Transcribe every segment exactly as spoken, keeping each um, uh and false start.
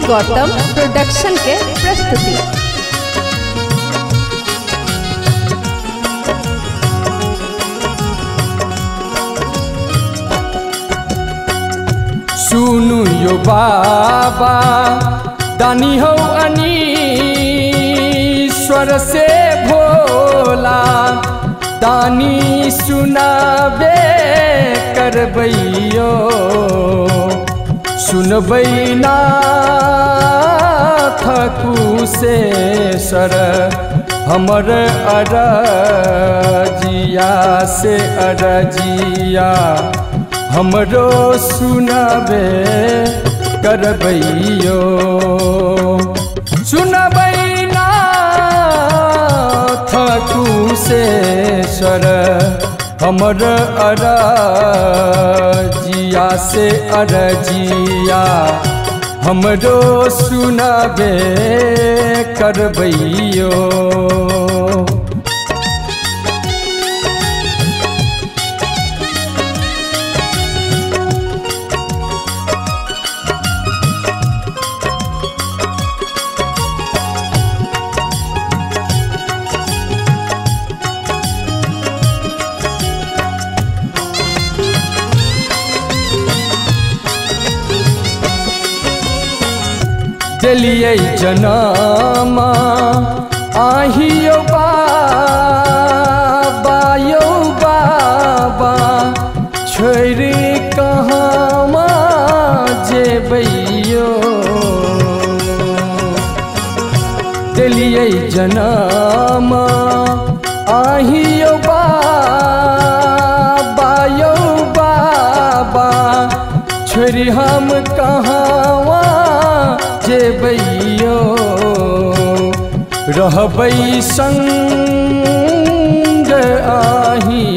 Gautam production के प्रस्तुति। सुनु यो बाबा दानी हो अनीश्वर से भोला, दानी सुनाबे करबैयो सुनबै नाथ कुशेश्वर हमर अरजिया से अरजिया हमरो सुनाबे करबैयो। सुनबै नाथ कुशेश्वर हमर अरजिया से अरजिया हमरो सुनाबे करबैयो। दिलियै जनम आहियो बाबा यौ बाबा, छोड़ि कहाँमा जेबैयो। दिलियै जनम आहियो बाबा यौ बाबा, छोड़ि हम कहाँवा जेबैयो। रहबै संग आही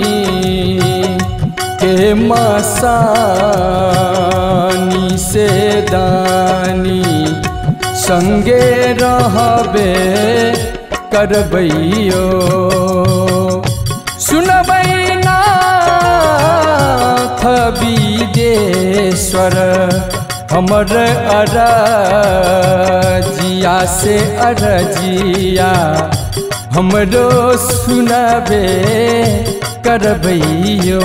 के मसानी से दानी, संगे रहबे करबैयो। सुनबै नाथ विदेश्वर हमर अरजिया से अरजिया हमरो सुनाबे करबैयो।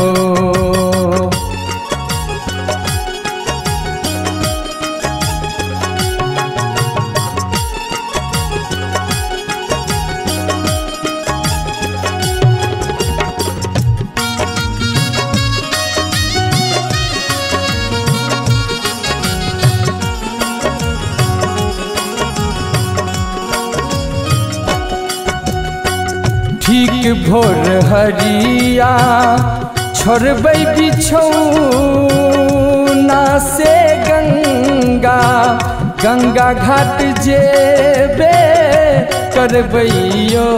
ठीक भोर हरिया छोड़बै बिछौना से गंगा, गंगा घाट जेबे करबैयो।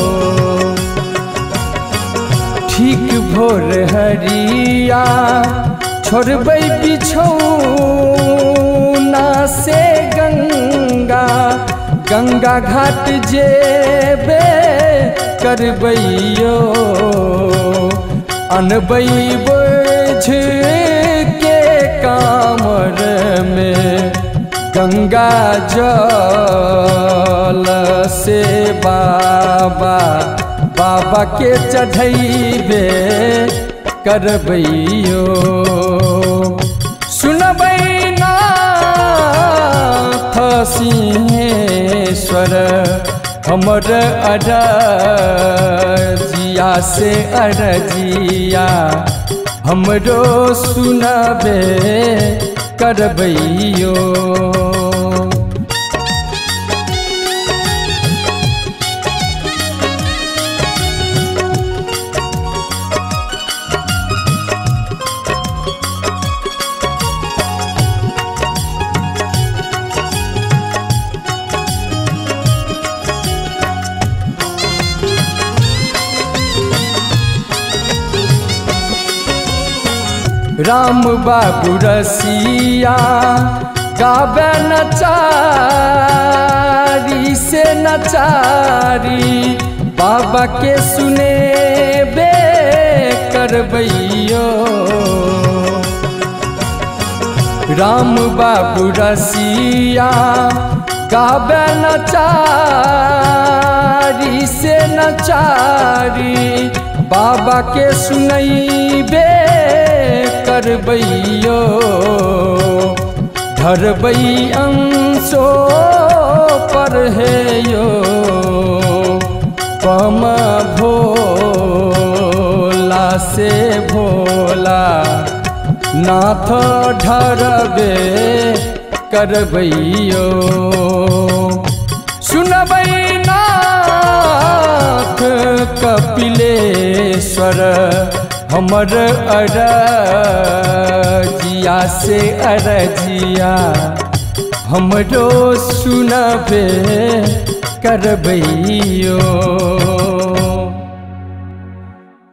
ठीक भोर हरिया छोड़बै बिछौना से गंगा, गंगा घाट जेबे करबैयो। अनबै बोझ के कामर में गंगा जल से बाबा बाबा के चढ़ैबे करबैयो। सुनबै नाथ सिंहेश्वर हमर अरजिया से अरजिया हमरो सुनाबे करबैयो। राम बाबू रसिया गावे नचारी से नचारी, बाबा के सुने बे करबैयो। राम बाबू रसिया गावे नचारी से नचारी बाबा के सुनैबे करबैयो धरबै अंशो पर है यो पम भोला से भोला नाथ ढरबे करबैयो सुनबै नाथ कपिलेश्वर हमर अरजिया से अरजिया हमरो सुनबे करबैयो।